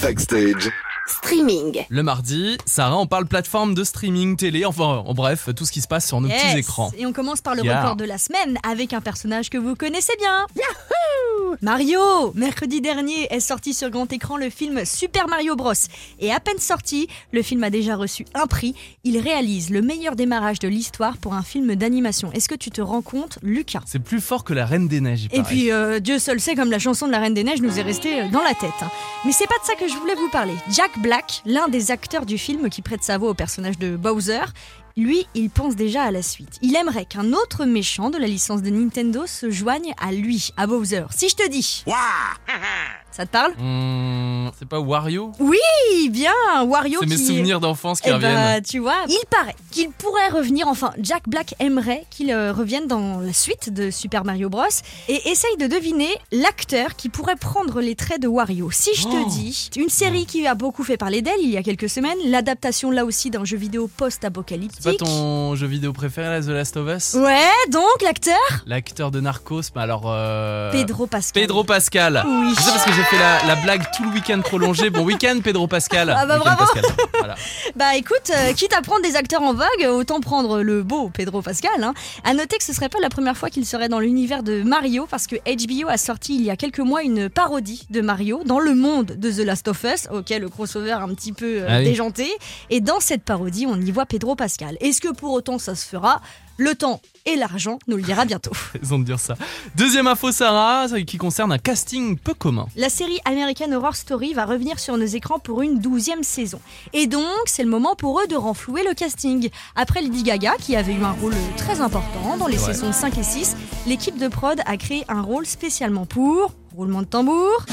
Backstage. Streaming. Le mardi, Sarah, on parle plateforme de streaming, télé, enfin en bref, tout ce qui se passe sur nos petits écrans. Et on commence par le record de la semaine avec un personnage que vous connaissez bien. Yahoo! Mario. Mercredi dernier est sorti sur grand écran le film Super Mario Bros. Et à peine sorti, le film a déjà reçu un prix. Il réalise le meilleur démarrage de l'histoire pour un film d'animation. Est-ce que tu te rends compte, Lucas? C'est plus fort que la Reine des Neiges, il Et paraît. puis, Dieu seul sait comme la chanson de la Reine des Neiges nous est restée dans la tête. Mais c'est pas de ça que je voulais vous parler. Jack Black, l'un des acteurs du film qui prête sa voix au personnage de Bowser, lui, il pense déjà à la suite. Il aimerait qu'un autre méchant de la licence de Nintendo se joigne à lui, à Bowser. Si je te dis... Ça te parle? C'est pas Wario? Oui, bien, Wario C'est mes qui... souvenirs d'enfance qui Eh reviennent. ben, tu vois, il paraît qu'il pourrait revenir, enfin, Jack Black aimerait qu'il revienne dans la suite de Super Mario Bros. Et essaye de deviner l'acteur qui pourrait prendre les traits de Wario. Si je te dis, une série qui a beaucoup fait parler d'elle il y a quelques semaines, l'adaptation là aussi d'un jeu vidéo post-apocalyptique. C'est pas ton jeu vidéo préféré, là, The Last of Us? Ouais, donc l'acteur L'acteur de Narcos, mais alors... Pedro Pascal. Pedro Pascal. Oui. Je sais parce que j'ai fait la blague tout le week-end prolongé. Bon week-end, Pedro Pascal. Ah bah Week-end bravo. Pascal. Voilà. Bah écoute, quitte à prendre des acteurs en vogue, autant prendre le beau Pedro Pascal. À noter que ce serait pas la première fois qu'il serait dans l'univers de Mario, parce que HBO a sorti il y a quelques mois une parodie de Mario dans le monde de The Last of Us. Ok, le crossover un petit peu Ah oui. déjanté. Et dans cette parodie, on y voit Pedro Pascal. Est-ce que pour autant ça se fera? Le temps et l'argent nous le dira bientôt. Raison de dire ça. Deuxième info, Sarah, qui concerne un casting peu commun. La série American Horror Story va revenir sur nos écrans pour une 12e saison. Et donc, c'est le moment pour eux de renflouer le casting. Après Lady Gaga, qui avait eu un rôle très important dans les saisons 5 et 6, l'équipe de prod a créé un rôle spécialement pour... Roulement de tambour...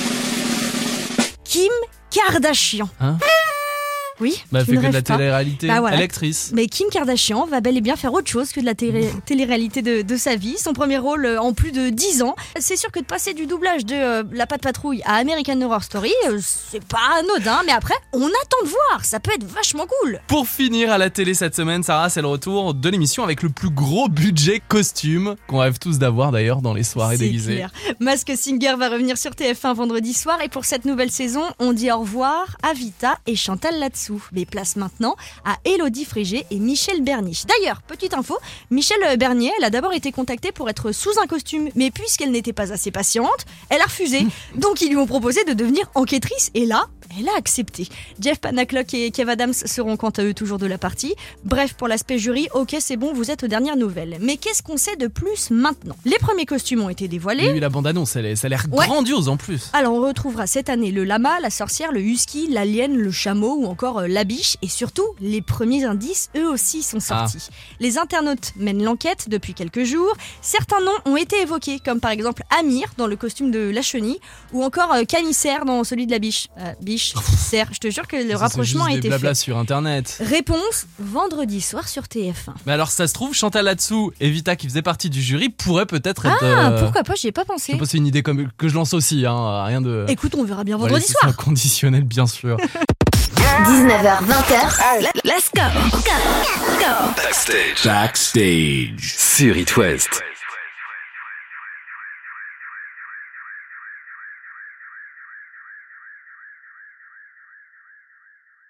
Kim Kardashian. Hein? Oui, Bah, tu fait ne que de la rêves pas. télé-réalité. Bah, voilà. Elle est actrice. Mais Kim Kardashian va bel et bien faire autre chose que de la télé-réalité de sa vie. Son premier rôle en plus de 10 ans. C'est sûr que de passer du doublage de La Patte Patrouille à American Horror Story, c'est pas anodin. Mais après, on attend de voir. Ça peut être vachement cool. Pour finir à la télé cette semaine, Sarah, c'est le retour de l'émission avec le plus gros budget costume qu'on rêve tous d'avoir d'ailleurs dans les soirées C'est déguisées. clair. Mask Singer va revenir sur TF1 vendredi soir. Et pour cette nouvelle saison, on dit au revoir à Vita et Chantal là-dessous. Mais place maintenant à Élodie Frégé et Michel Bernier. D'ailleurs, petite info, Michel Bernier, elle a d'abord été contactée pour être sous un costume, mais puisqu'elle n'était pas assez patiente, elle a refusé. Donc ils lui ont proposé de devenir enquêtrice et là, elle a accepté. Jeff Panaclock et Kev Adams seront quant à eux toujours de la partie. Bref, pour l'aspect jury, ok c'est bon, vous êtes aux dernières nouvelles. Mais qu'est-ce qu'on sait de plus maintenant? Les premiers costumes ont été dévoilés. Oui, la bande-annonce, ça a l'air Ouais. grandiose en plus. Alors on retrouvera cette année le lama, la sorcière, le husky, l'alien, le chameau ou encore la biche. Et surtout, les premiers indices, eux aussi, sont sortis. Les internautes mènent l'enquête depuis quelques jours. Certains noms ont été évoqués, comme par exemple Amir dans le costume de la chenille, ou encore Camissaire dans celui de la biche. Biche, cerf, je te jure que le Ça, rapprochement a c'est juste été des blabla fait. sur internet. Réponse, vendredi soir sur TF1. Mais alors ça se trouve, Chantal là-dessous et Vita qui faisait partie du jury pourraient peut-être être... Pourquoi pas, j'y ai pas pensé. C'est une idée comme, que je lance aussi, hein, rien de... Écoute, on verra bien On va vendredi laisser soir. ça conditionnel bien sûr. 19h, 20h. Let's go. Go. Backstage. Sur It West.